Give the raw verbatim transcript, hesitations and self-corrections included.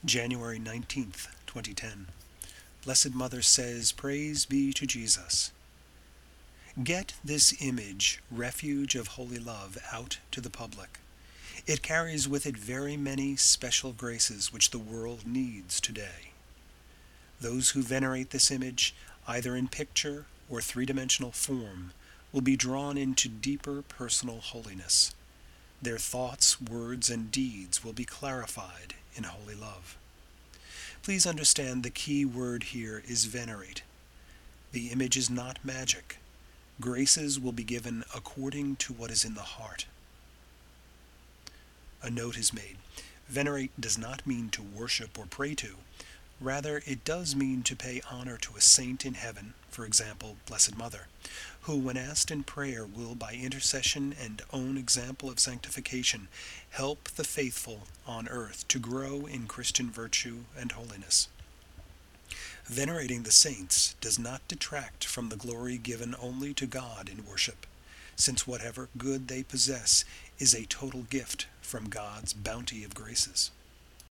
January nineteenth, twenty ten. Blessed Mother says, Praise be to Jesus. Get this image, Refuge of Holy Love, out to the public. It carries with it very many special graces which the world needs today. Those who venerate this image, either in picture or three-dimensional form, will be drawn into deeper personal holiness. Their thoughts, words, and deeds will be clarified in holy love. Please understand the key word here is venerate. The image is not magic. Graces will be given according to what is in the heart. A note is made. Venerate does not mean to worship or pray to. Rather, it does mean to pay honor to a saint in heaven, for example, Blessed Mother, who, when asked in prayer, will, by intercession and own example of sanctification, help the faithful on earth to grow in Christian virtue and holiness. Venerating the saints does not detract from the glory given only to God in worship, since whatever good they possess is a total gift from God's bounty of graces.